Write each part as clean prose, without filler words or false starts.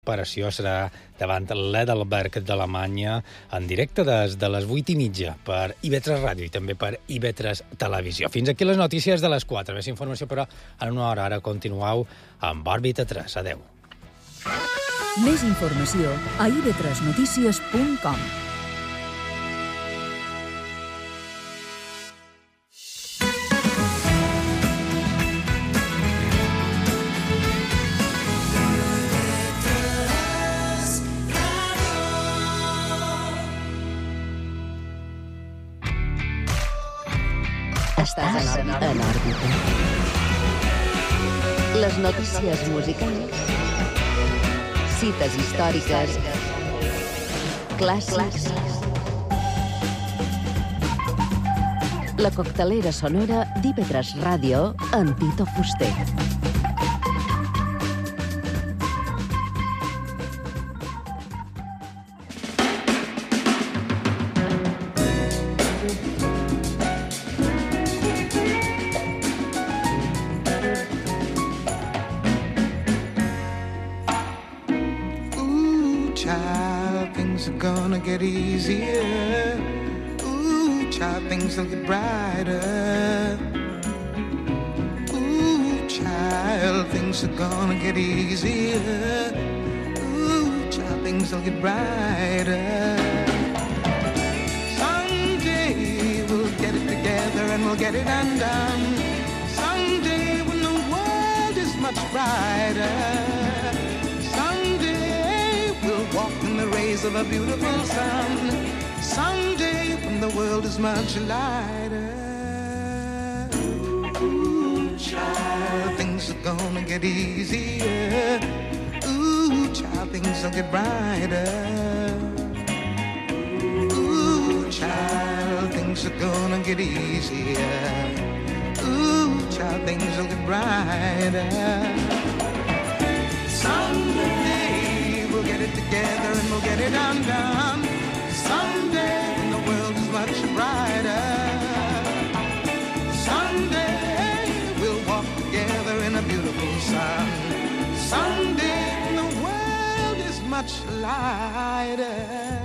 L'operació serà davant l'Edelberg d'Alemanya en directe des de les 8:30 per IB3 Ràdio i també per IB3 Televisió. Fins aquí les notícies de les 4. Més informació, però, en una hora. Ara continueu amb Òrbita 3. Adéu. Més informació a ib3notícies.com. Estàs en òrbita. Les notícies musicals, cites històriques, clàssics, la coctelera sonora d'IB3 Ràdio amb Tito Fuster. Get easier. Ooh, child, things will get brighter. Ooh, child, things are gonna get easier. Ooh, child, things will get brighter. Someday we'll get it together and we'll get it undone. Someday when the world is much brighter. Walk in the rays of a beautiful sun. Someday when the world is much lighter. Ooh, child, things are gonna get easier. Ooh, child, things will get brighter. Ooh, child, things are gonna get easier. Ooh, child, things will get brighter. Someday we'll get it together and we'll get it undone. Someday when the world is much brighter. Someday we'll walk together in a beautiful sun. Someday when the world is much lighter.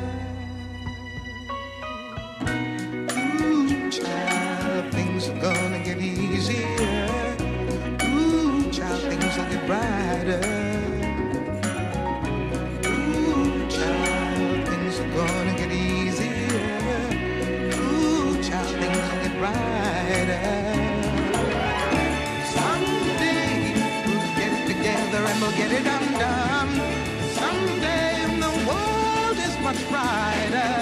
Ooh, child, things are gonna get easier. Ooh, child, things will get brighter. Gonna get easier. Ooh, child, things will get brighter. Someday we'll get it together and we'll get it undone. Someday when the world is much brighter.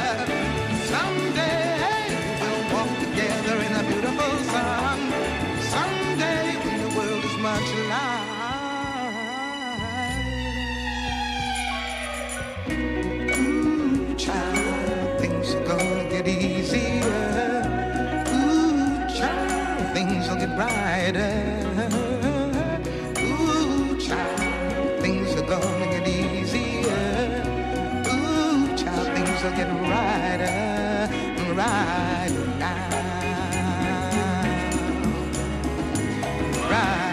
Someday we'll walk together in a beautiful sun. Someday when the world is much lighter. Child, things are gonna get easier. Ooh, child, things will get brighter. Ooh, child, things are gonna get easier. Ooh, child, things will get brighter, brighter now. Right.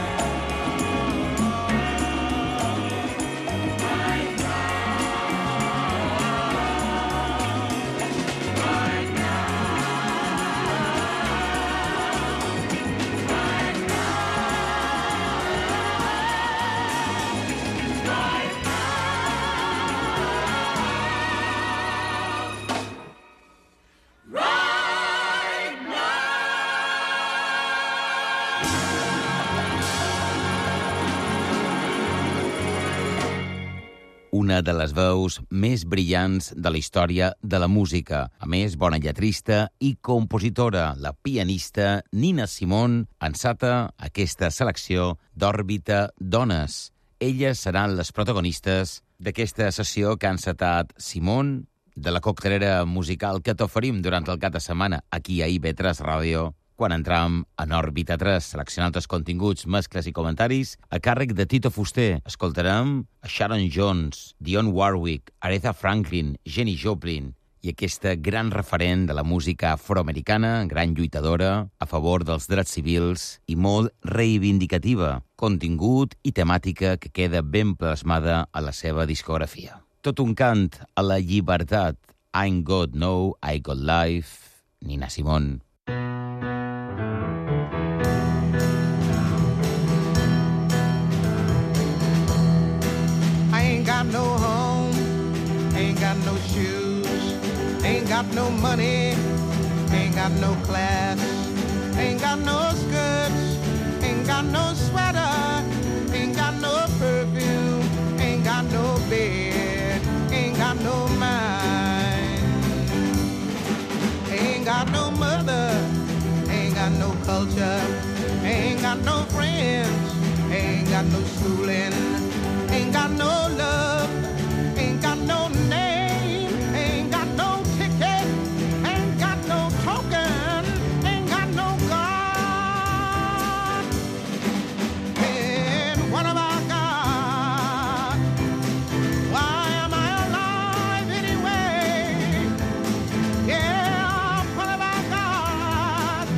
Una de les veus més brillants de la història de la música. A més, bona lletrista i compositora, la pianista Nina Simone enceta aquesta selecció d'Òrbita Dones. Elles seran les protagonistes d'aquesta sessió que ha encetat Simone, de la coctelera musical que t'oferim durant el cap de setmana aquí a IB3 Ràdio, quan entram en Òrbita 3, seleccionant els continguts, mescles i comentaris a càrrec de Tito Fuster. Escoltarem a Sharon Jones, Dionne Warwick, Aretha Franklin, Jenny Joplin i aquesta gran referent de la música afroamericana, gran lluitadora a favor dels drets civils i molt reivindicativa, contingut i temàtica que queda ben plasmada a la seva discografia. Tot un cant a la llibertat. I Ain't Got No, I Got Life, Nina Simone. I ain't got no home, ain't got no shoes, ain't got no money, ain't got no class, ain't got no skirts, ain't got no sweater, ain't got no perfume, ain't got no bed, ain't got no mind, ain't got no mother, ain't got no culture, ain't got no friends, ain't got no schooling, ain't got no love, ain't got no name, ain't got no ticket, ain't got no token, ain't got no God. And what have I got? Why am I alive anyway? Yeah, what have I got?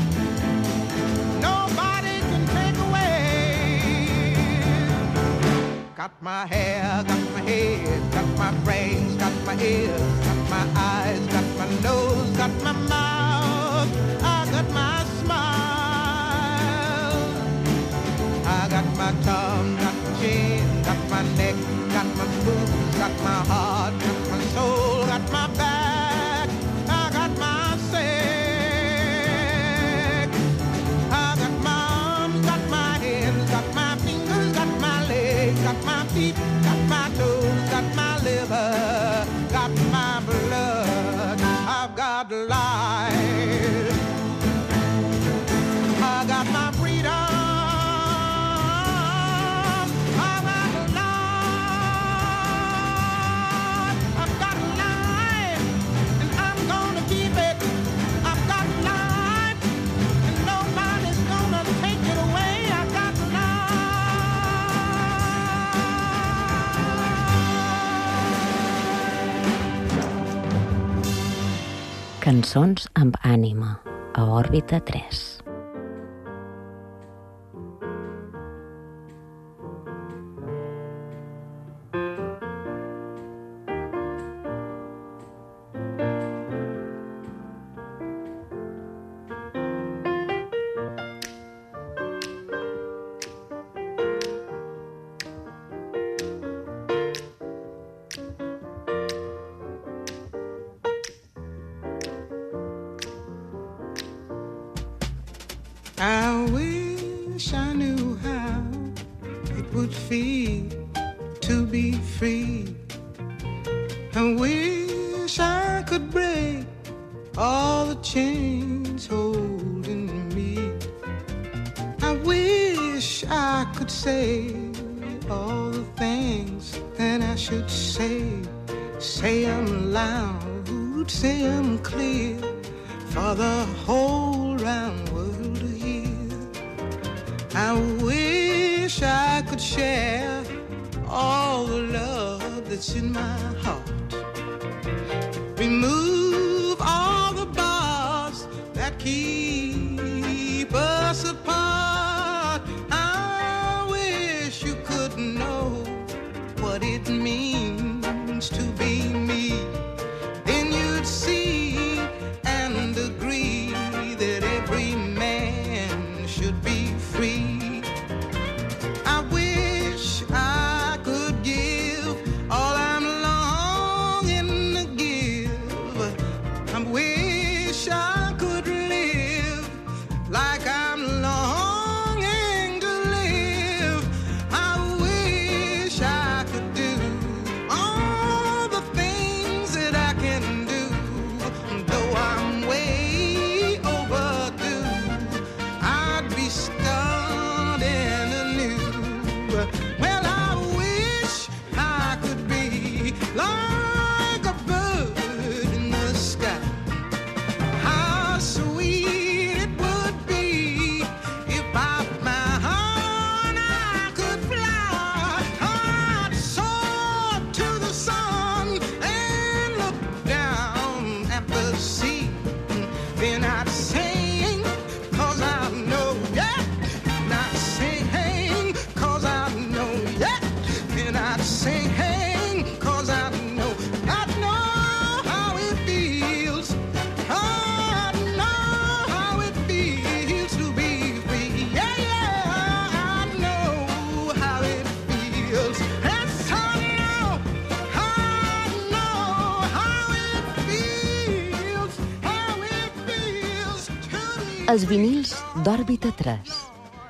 Nobody can take away. Got my hair, got my head, got my brains, got my ears, got my eyes, got my nose, got my mouth, I got my smile. I got my tongue, got my chin, got my neck, got my boobs, got my heart, got my soul, got my back, I got my sex. I got my arms, got my hands, got my fingers, got my legs, got my feet, got my toes, got my liver, got my blood. I've got life. I got my freedom. I've got life. I've got life, and I'm gonna keep it. I've got life, and nobody's gonna take it away. I've got Cançons amb ànima, a Òrbita 3. I wish I knew how it would feel to be free. I wish I could break all the chains holding me. I wish I could say all the things that I should say. Say them loud, say them clear, for the whole round world to hear. I wish I could share all the love that's in my heart. Remove all the bars that keep us apart. I wish you could know what it means to be me. Then you'd see and agree that every man should be free. I wish I could give all I'm longing to give. I wish I could live like I'm longing to live. I wish I could do Els vinils d'Òrbita 3.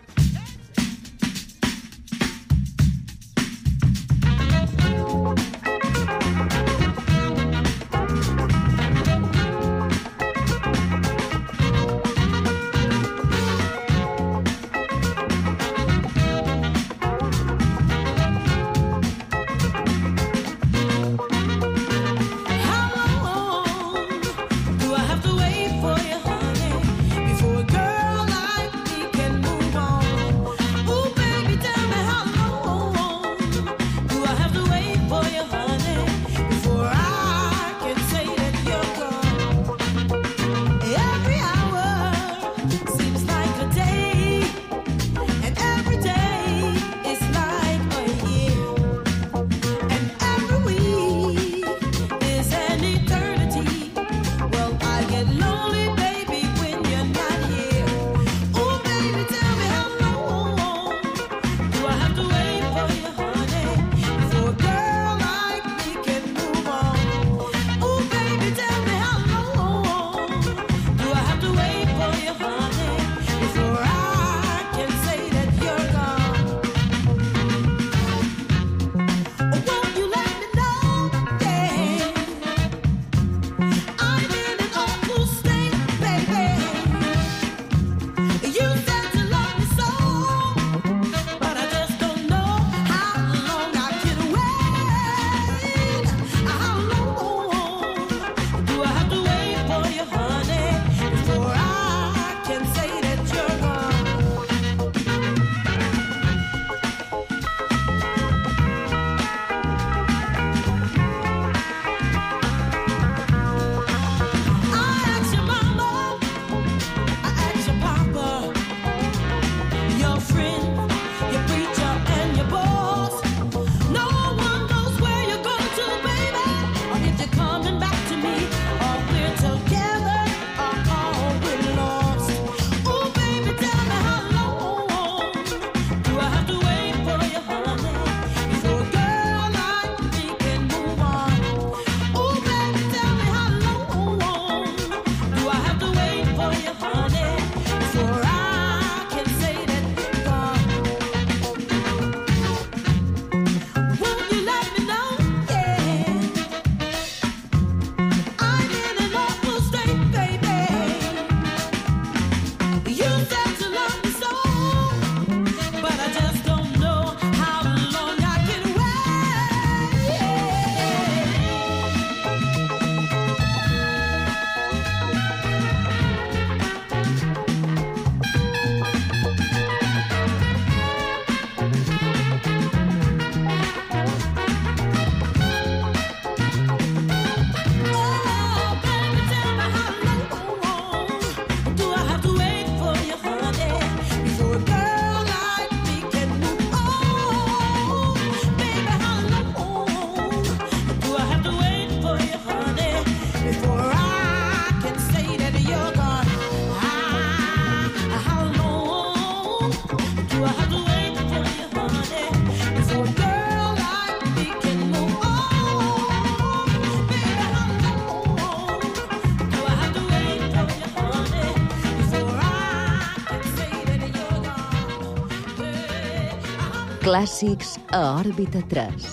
Clàssics a Òrbita 3.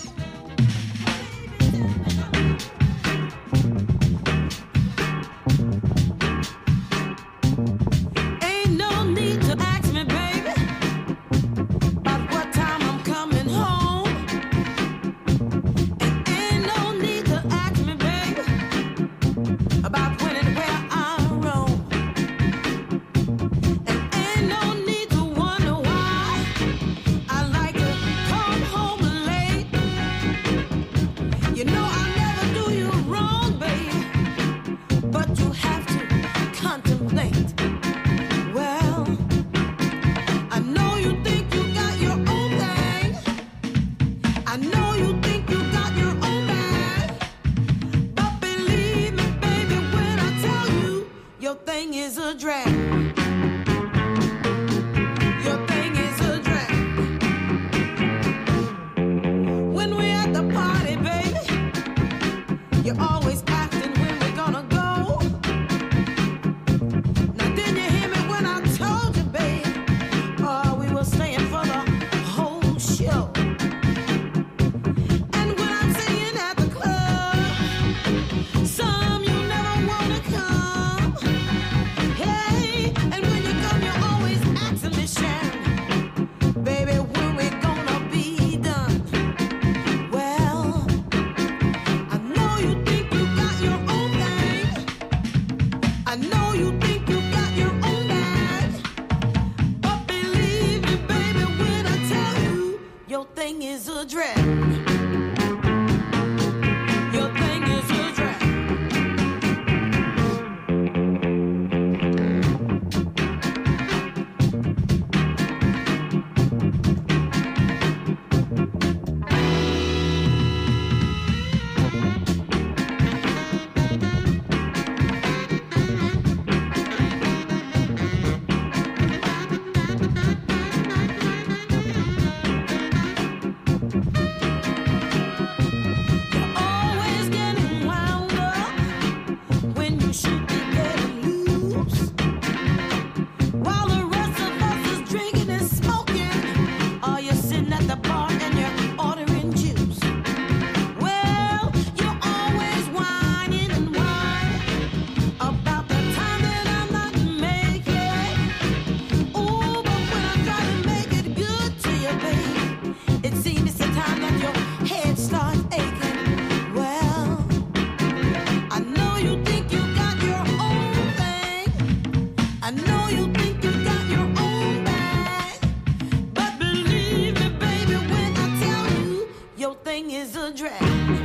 Always asking when we're gonna go. Now then you hear me when is a drag.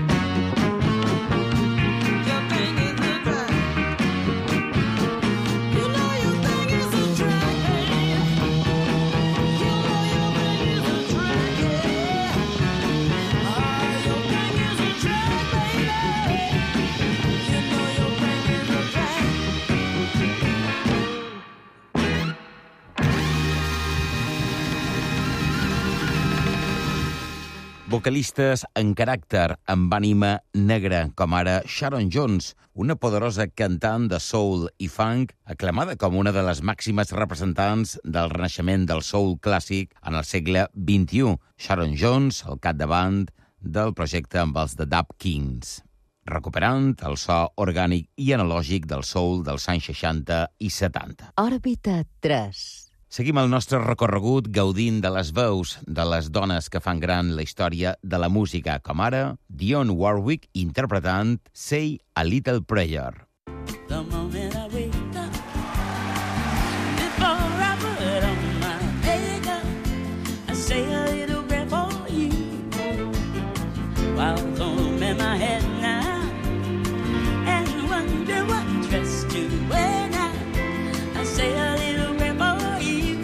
Vocalistes en caràcter, amb ànima negra, com ara Sharon Jones, una poderosa cantant de soul i funk, aclamada com una de les màximes representants del renaixement del soul clàssic en el segle XXI. Sharon Jones, al capdavant del projecte amb els The Dub Kings, recuperant el so orgànic i analògic del soul dels anys 60 i 70. Òrbita 3. Seguim el nostre recorregut gaudint de les veus de les dones que fan gran la història de la música, com ara Dionne Warwick interpretant Say a Little Prayer. The moment I wake up, before I put on my makeup, I say a little prayer for you. While combing my head now, and wonder what dress to wear now, I say a little prayer for you.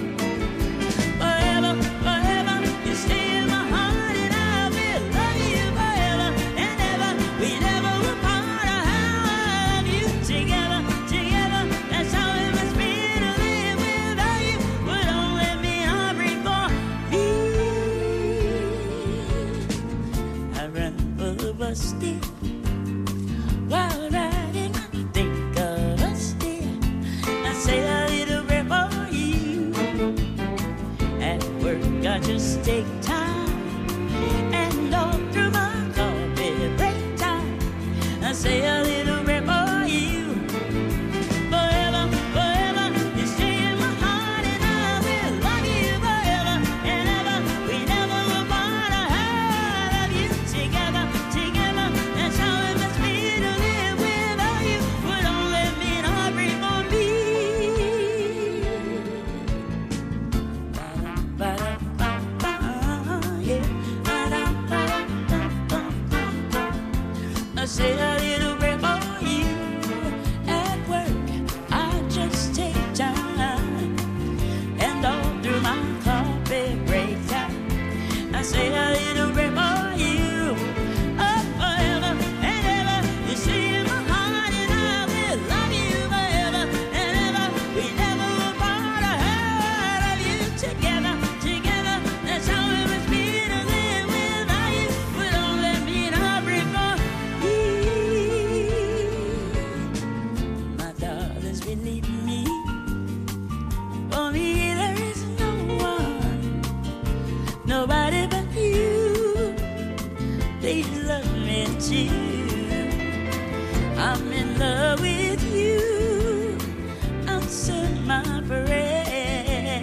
Still, while riding, I think of us still. I say a little prayer for you. At work, I just take time, and all through my coffee break time, I say a little prayer for you. Forever, forever, you stay in my heart, and I will love you forever and ever. We never will part. I love you together. That's how it must be to live without you. But don't let me not breathe on me. I say a little prayer for you. At work, I just take time, and all through my coffee break time, I say a little prayer for you. Nobody but you, please love me too. I'm in love with you, answer my prayer.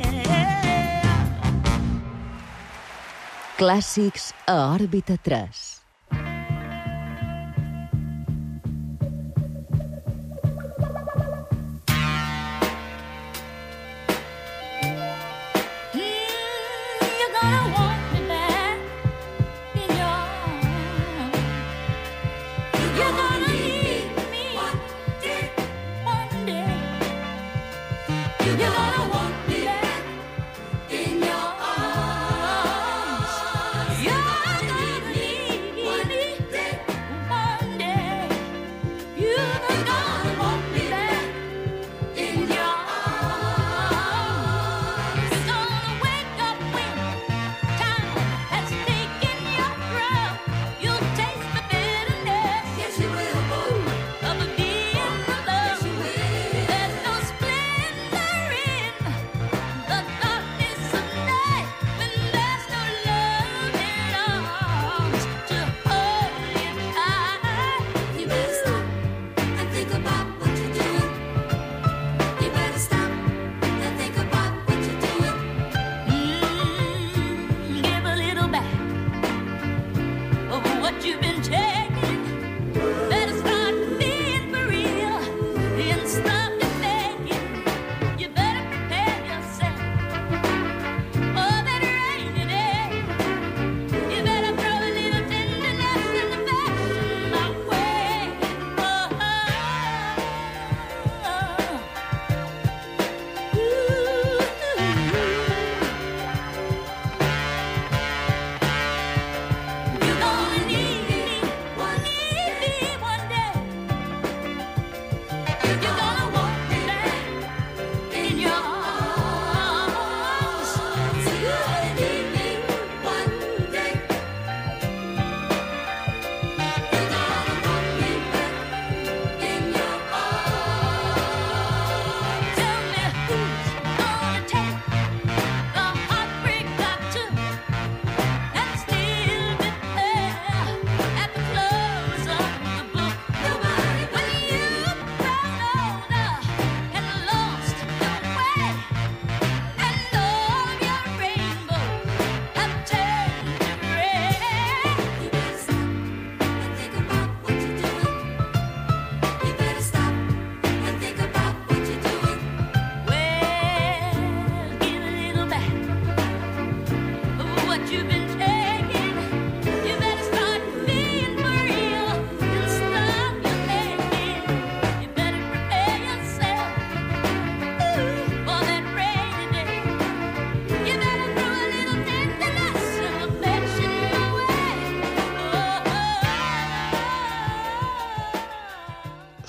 Clàssics a Òrbita 3. You're gonna need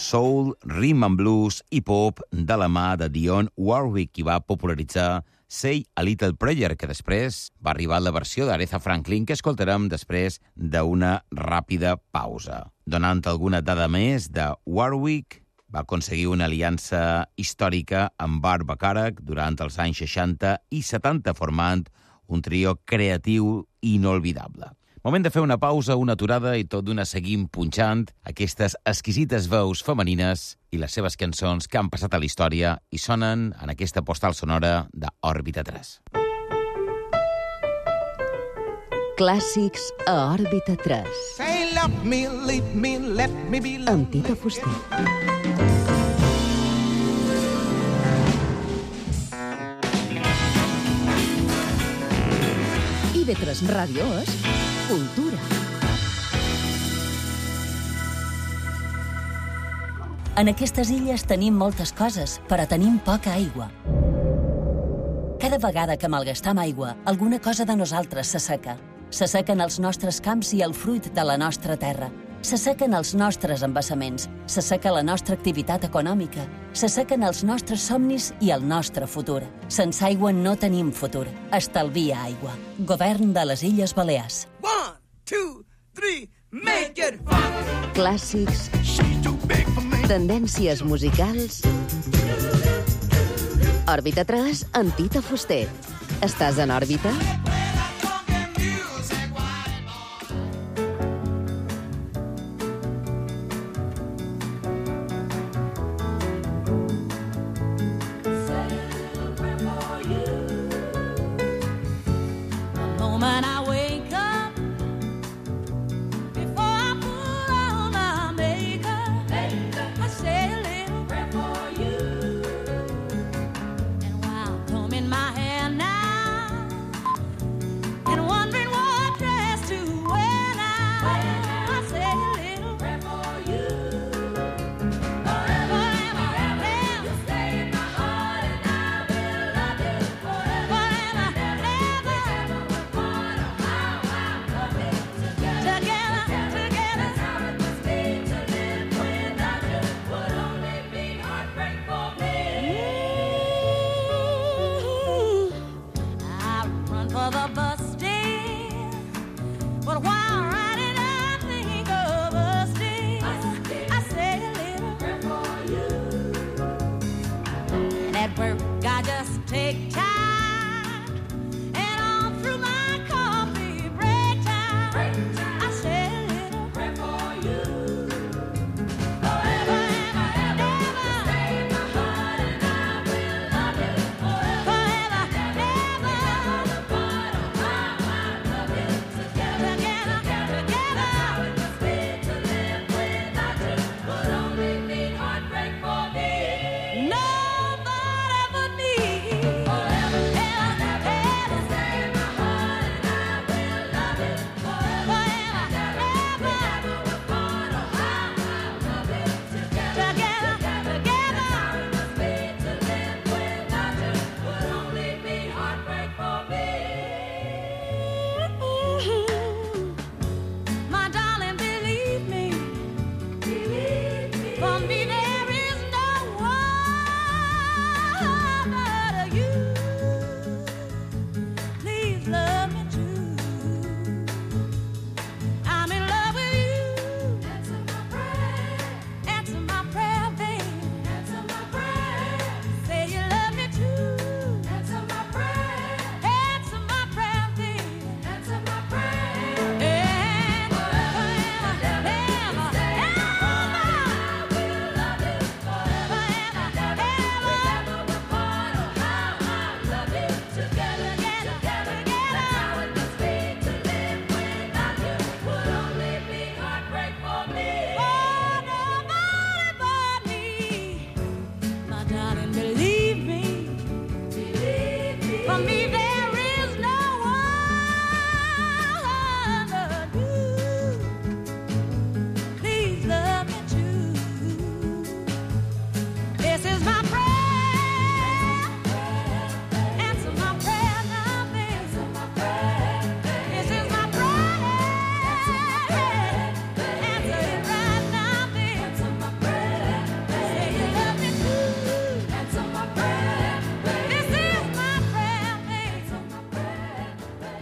soul, rhythm and blues i pop de la mà de Dionne Warwick, qui va popularitzar Say a Little Prayer, que després va arribar a la versió d'Aretha Franklin, que escoltarem després d'una ràpida pausa. Donant alguna dada més de Warwick, va aconseguir una aliança històrica amb Burt Bacharach durant els anys 60 i 70, formant un trio creatiu inolvidable. Moment de fer una pausa, una aturada i tot d'una seguim punxant aquestes exquisites veus femenines i les seves cançons que han passat a la història i sonen en aquesta postal sonora d'Òrbita 3. Clàssics a Òrbita 3. Say love me, leave me, let me be loved. Amb Tita Fuster. IB3 Ràdio és cultura. En aquestes illes tenim moltes coses, però tenim poca aigua. Cada vegada que malgastam aigua, alguna cosa de nosaltres s'asseca. S'assequen els nostres camps i el fruit de la nostra terra. S'assequen els nostres embassaments, s'asseca la nostra activitat econòmica, s'assequen els nostres somnis i el nostre futur. Sense aigua no tenim futur. Estalvia aigua. Govern de les Illes Balears. 1, 2, 3, make it fun. Clàssics. Tendències musicals. Òrbita 3 amb Tita Fuster. Estàs en òrbita?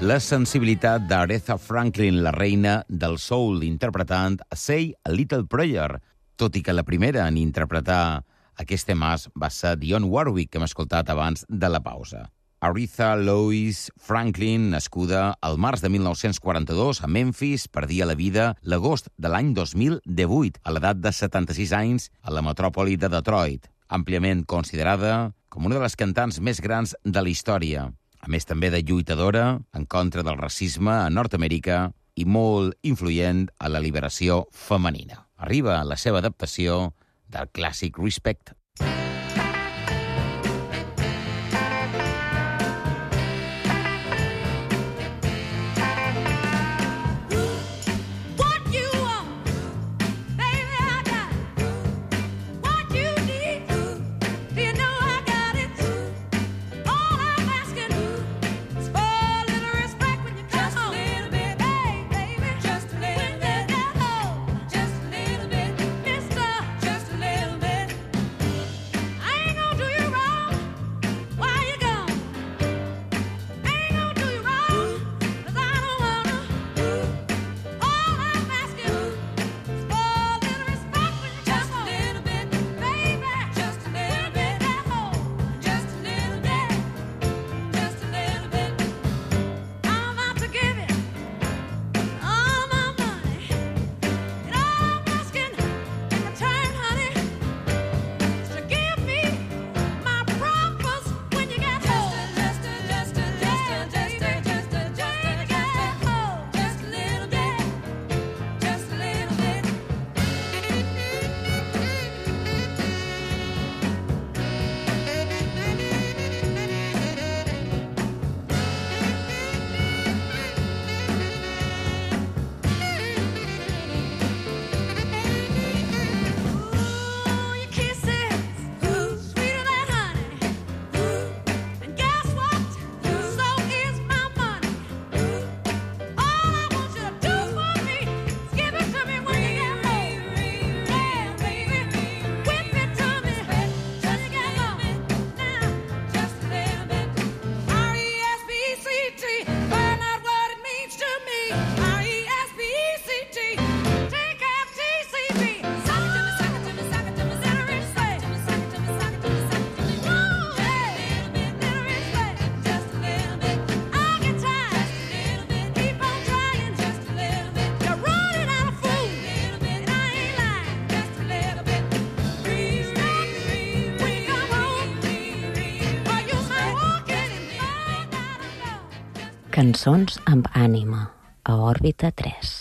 la sensibilitat d'Aretha Franklin, la reina del soul, interpretant Say a Little Prayer, tot i que la primera en interpretar aquest temàs va ser Dionne Warwick, que hem escoltat abans de la pausa. Aretha Louise Franklin, nascuda al març de 1942 a Memphis, perdia la vida l'agost de l'any 2018, a l'edat de 76 anys, a la metròpoli de Detroit, àmpliament considerada com una de les cantants més grans de la història, a més també de lluitadora en contra del racisme a Nord-Amèrica i molt influent a la liberació femenina. Arriba la seva adaptació del clàssic Respect. Cançons amb ànima, a Òrbita 3.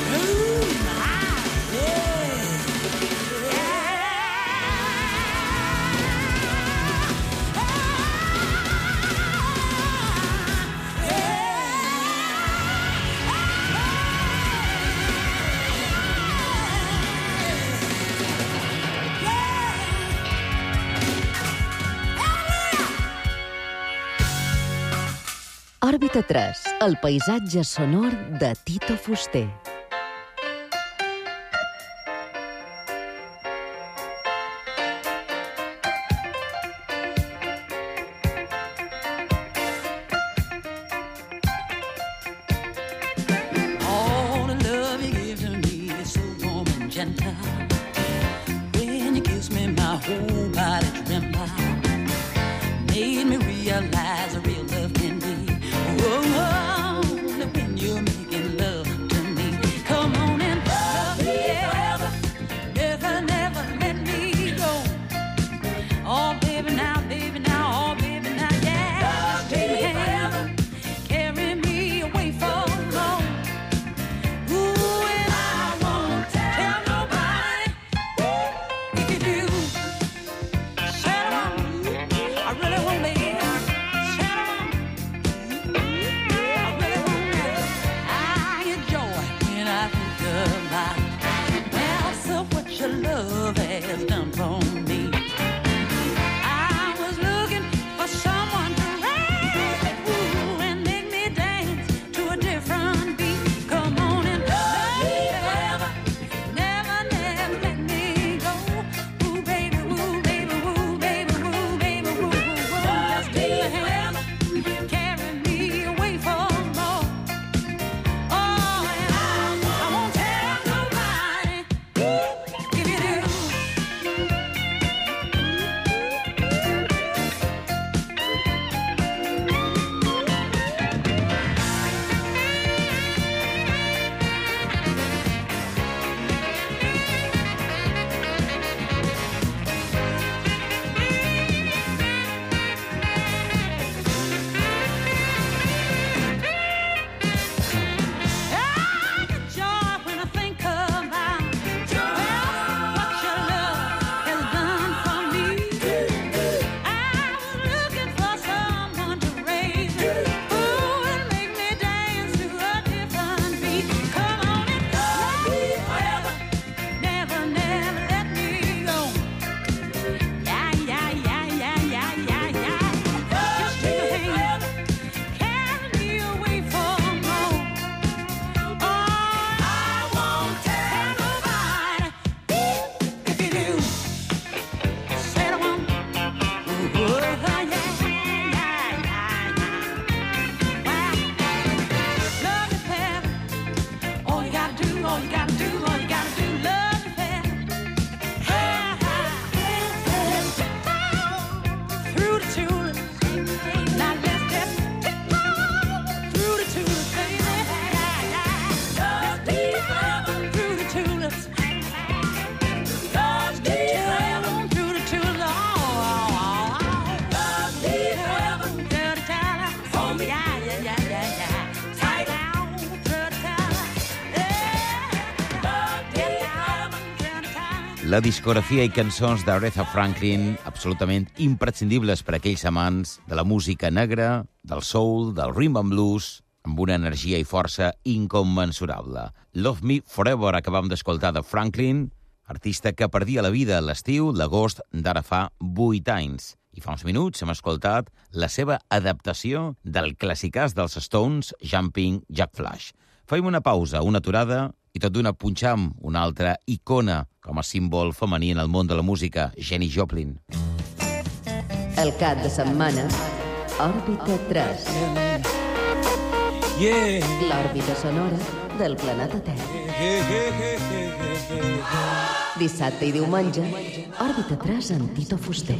Òrbita 3, el paisatge sonor de Tito Fuster. All the love you give to me is so warm and gentle. When you kiss me, my whole body trembles. Made me realize a real love can be. Oh, when you're making love to me, come on and love me forever. Never, never let me go. Oh, baby, now, oh, baby, now, yeah. Love me forever. Carry me away from home. Ooh, and I won't tell nobody if you do. Said I really won't be. Your love has done for me. I was looking for someone to raise me, ooh, and make me dance to a different beat. Come on and love me forever. Never, never let me go. Ooh, baby, ooh, baby, ooh, baby, ooh, baby, ooh, ooh, ooh. Just take your hand, carry me away from home. Oh, and I won't tell nobody. La discografia i cançons d'Aretha Franklin absolutament imprescindibles per a aquells amants de la música negra, del soul, del rhythm and blues, amb una energia i força incommensurable. Love Me Forever acabam d'escoltar de Franklin, artista que perdia la vida a l'estiu, l'agost d'ara fa 8 anys. I fa uns minuts hem escoltat la seva adaptació del classicàs dels Stones, Jumping Jack Flash. Fem una pausa, una aturada, i tot d'una punxam una altra icona com a símbol femení en el món de la música, Janis Joplin. El cap de setmana, Òrbita 3. L'òrbita sonora del planeta Terra. Dissabte i diumenge, Òrbita 3 amb Tito Fuster.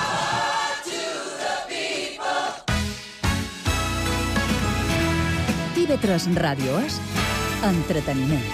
TV3 Ràdio és entreteniment.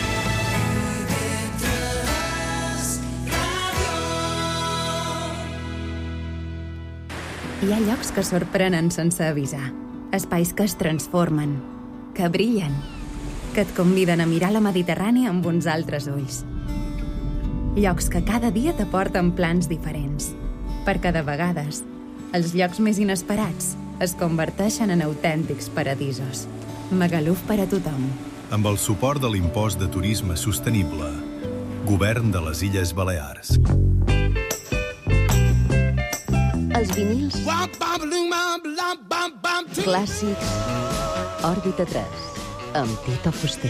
Hi ha llocs que sorprenen sense avisar. Espais que es transformen, que brillen, que et conviden a mirar la Mediterrània amb uns altres ulls. Llocs que cada dia t'aporten plans diferents, perquè de vegades els llocs més inesperats es converteixen en autèntics paradisos. Magaluf per a tothom. Amb el suport de l'impost de turisme sostenible. Govern de les Illes Balears. Els vinils clàssics Òrbita 3 amb Tito Fuster.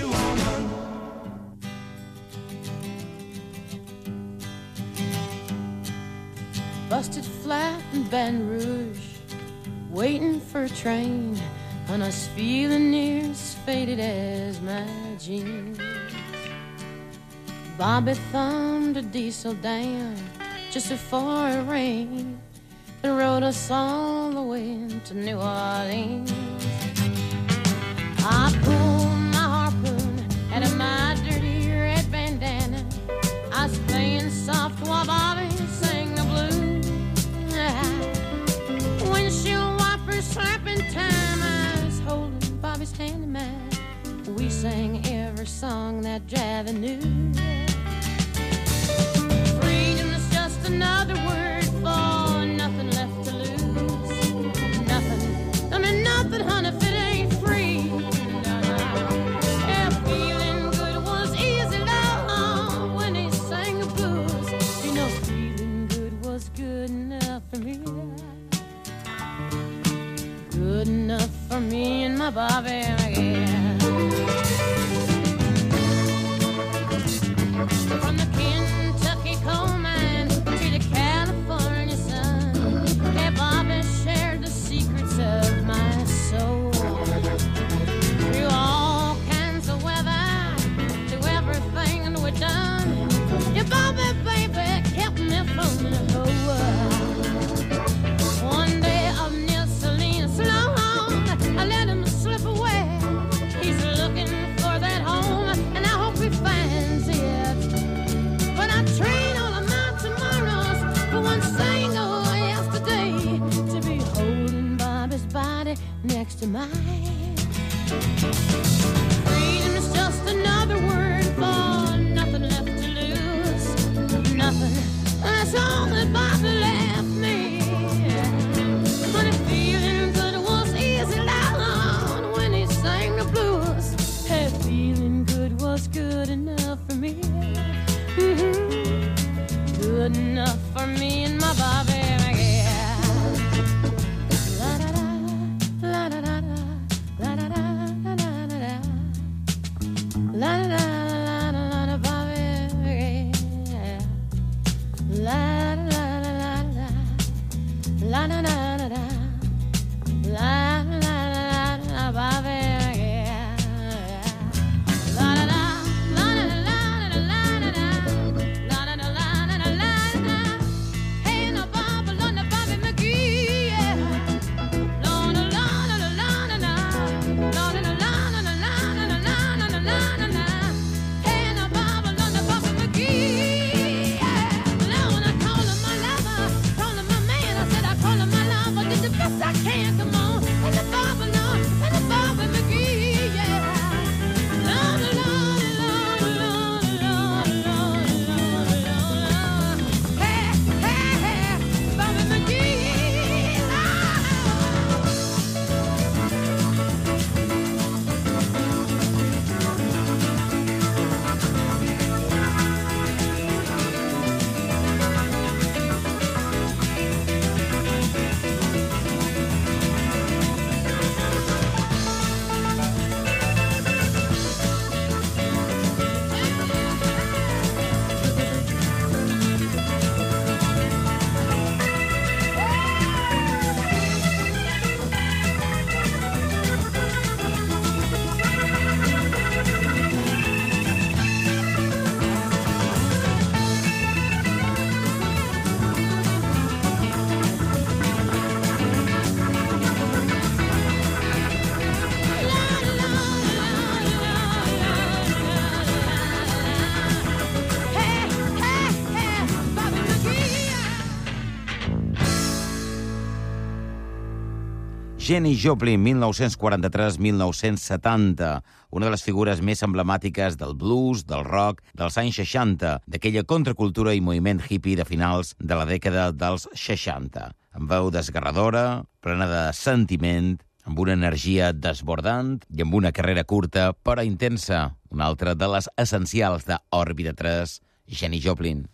Busted flat in Baton Rouge, waiting for a train, and I was feeling near as faded as my jeans. Bobby thumbed a diesel down just before it rained and rode us all the way to New Orleans. I pulled my harpoon out of my dirty red bandana. I was playing soft while Bobby sang the blues. Windshield wipers slapping time, I was holding Bobby's hand in mine. We sang every song that Javi knew. Freedom is just another word for nothing left to lose. Nothing, I mean nothing, honey, if it ain't free. No, no. Yeah, feeling good was easy, love, when he sang the blues. You know, feeling good was good enough for me. Good enough for me and my Bobby, yeah. From the Kentucky coal mine to the California sun, yeah, Bobby shared the secrets of my soul. Through all kinds of weather, through everything that we've done, yeah, Bobby, baby, kept me from the whole world. One day up near Selena Sloan, I let him slip away. He's looking for that home, and I hope he finds it. But I trade all of my tomorrows for one single yesterday, to be holding Bobby's body next to mine. Freedom is just another word for nothing left to lose. Nothing, that's all that Bobby left me. But if feeling good was easy, loud when he sang the blues, hey, feeling good was good enough for me. Good enough for me and my Bobby, yeah. La da da, la da da da, la da da da da da, la da da la da Bobby, yeah. La da la la la, la da da da, la la la Bobby, yeah. La da da. Janis Joplin, 1943-1970, una de les figures més emblemàtiques del blues, del rock, dels anys 60, d'aquella contracultura i moviment hippie de finals de la dècada dels 60. Amb veu desgarradora, plena de sentiment, amb una energia desbordant i amb una carrera curta però intensa, una altra de les essencials d'Òrbita 3, Janis Joplin.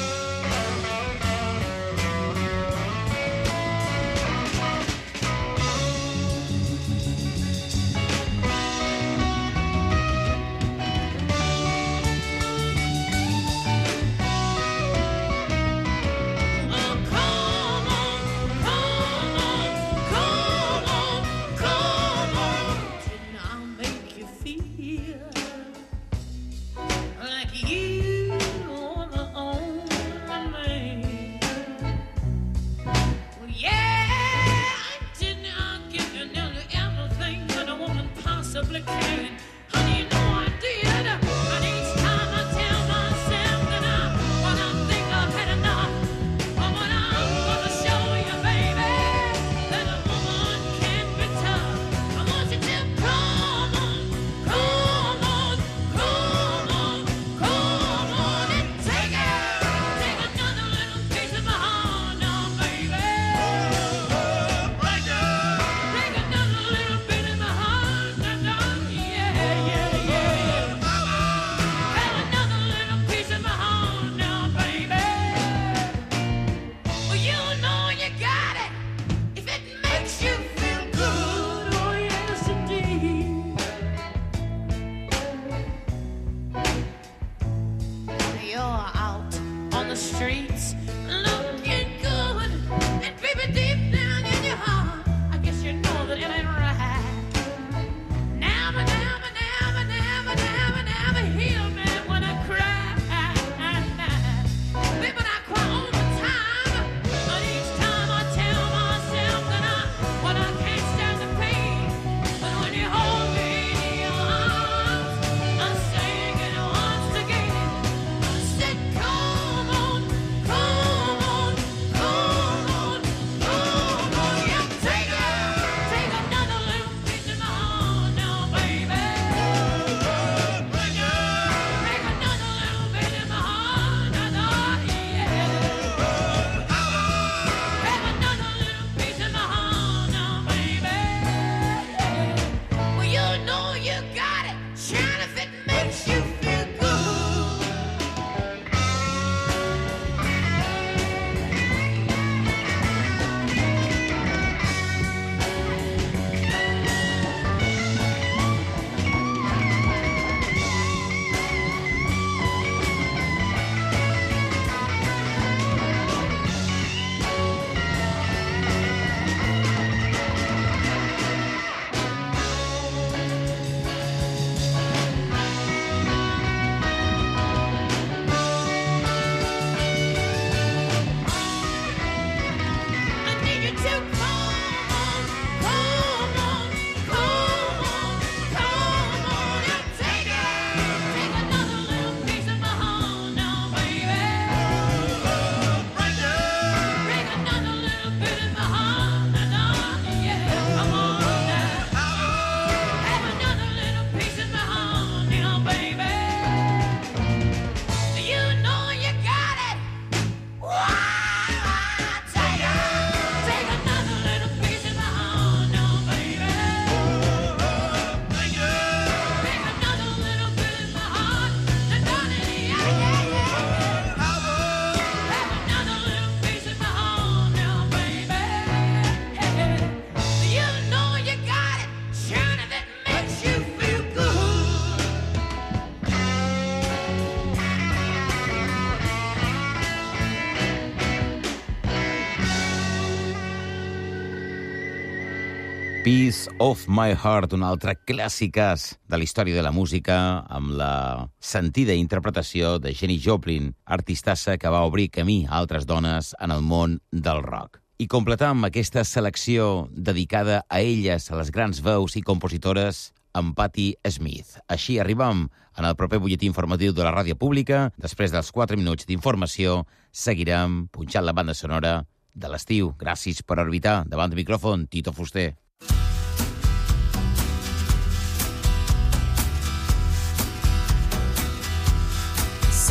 Piece of My Heart, un altre clàssiques de la història de la música, amb la sentida interpretació de Janis Joplin, artistassa que va obrir camí a altres dones en el món del rock. I completam aquesta selecció dedicada a elles, a les grans veus i compositores, amb Patti Smith. Així arribam en el proper butlletí informatiu de la ràdio pública. Després dels 4 minuts d'informació, seguirem punxant la banda sonora de l'estiu. Gràcies per orbitar. Davant del micròfon, Tito Fuster.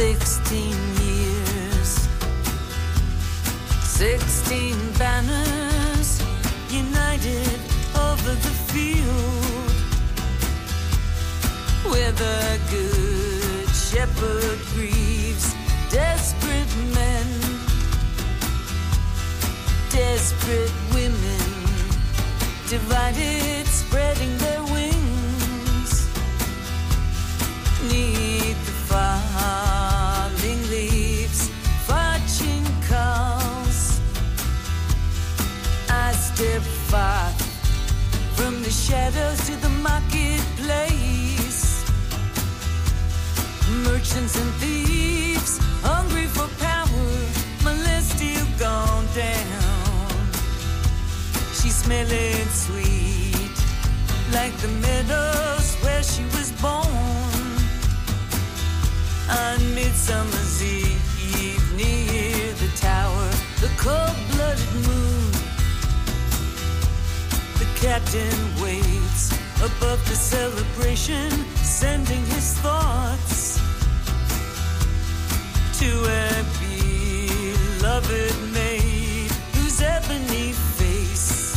16 years, 16 banners united over the field, where the good shepherd grieves desperate men, desperate women, divided, spreading their wings, neath the falling leaves, fetching calls. I step far from the shadows to the marketplace. Merchants and thieves, hungry for power, my list still gone down. She's smelling sweet, like the meadows where she was born. On Midsummer's Eve, near the tower, the cold-blooded moon, the captain waits above the celebration, sending his thoughts to a beloved maid whose ebony face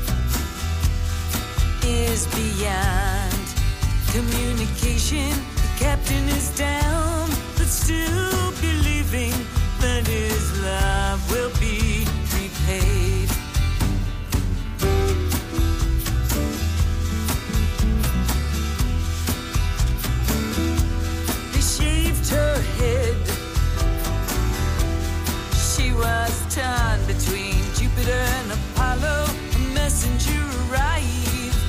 is beyond communication. The captain is down, but still believing that his love will be repaid. They shaved her head. She was torn between Jupiter and Apollo. A messenger arrived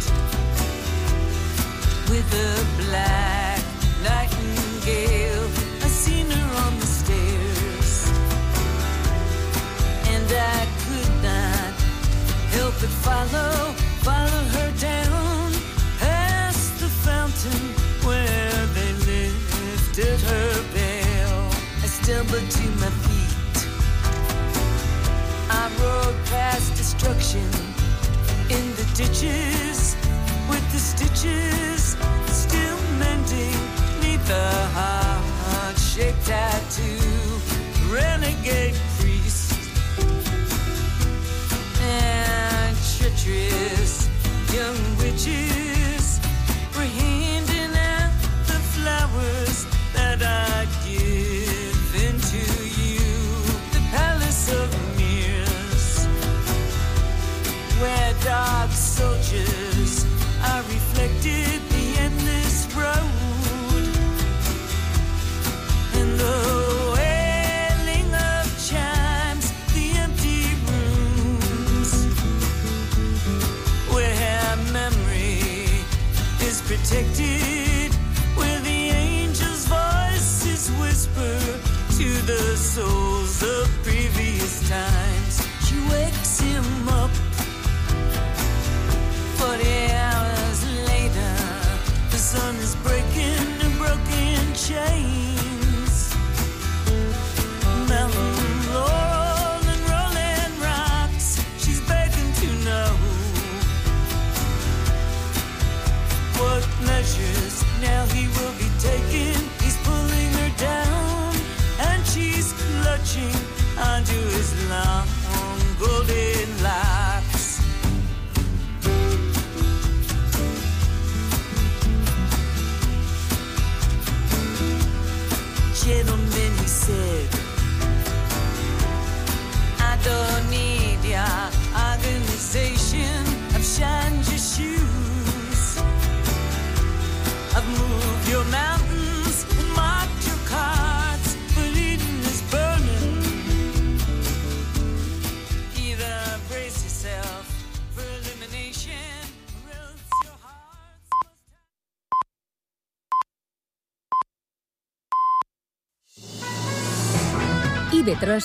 with a black nightingale. I seen her on the stairs, and I could not help but follow her down past the fountain where they lifted her veil. I stumbled to my feet. I rode past destruction in the ditches, with the stitches still mending neath the heart-shaped tattoo. Renegade priest and treacherous young witches were handing out the flowers that I'd given to you. The palace of mirrors, where dark soldiers are reflected, the endless road, and the wailing of chimes, the empty rooms, where memory is protected, where the angel's voices whisper to the souls of previous times. She wakes him up 40 hours later. The sun is breaking the broken chains. Mountain laurel and rolling rocks. She's begging to know what measures now he will be taking. He's pulling her down, and she's clutching onto his long golden locks. Gentlemen, he said, I don't need your organization. I've shined your shoes, I've moved your mountains and marked your cards, but Eden is burning. Either brace yourself for elimination, or else your hearts must... IB3